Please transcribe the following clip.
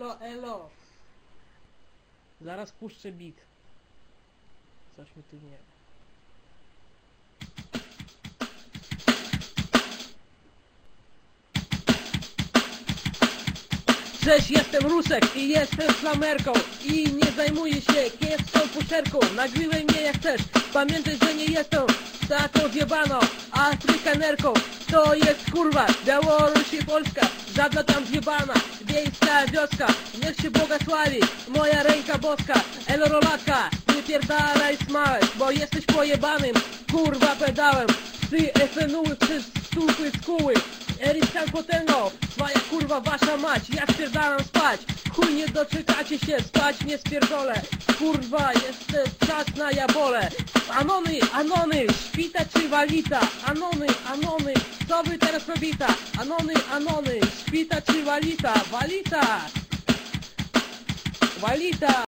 elo, elo. Zaraz puszczę bit. Coś mi tu nie... Cześć, jestem Rusek i jestem flamerką i nie zajmuję się kiepską puszerką. Nagrywaj mnie jak chcesz, pamiętaj, że nie jestem taką zjebaną afrykanerką. To jest kurwa Białoruś i Polska, żadna tam zjebana wiejska wioska. Niech się błogosławi moja ręka boska. Elo rolaka, nie pierdalaj smałek, bo jesteś pojebanym kurwa pedałem. Ty FNU przez stupy skóły, Eriskan potęgo, twoja kurwa wasza mać, ja spierdalam spać. Chuj, nie doczekacie się, spać nie spierdolę. Kurwa, jest czas na jabole. Anony, anony, śpita czy walita? Anony, anony, co wy teraz robicie? Anony, anony, śpita czy walita? Walita! Walita!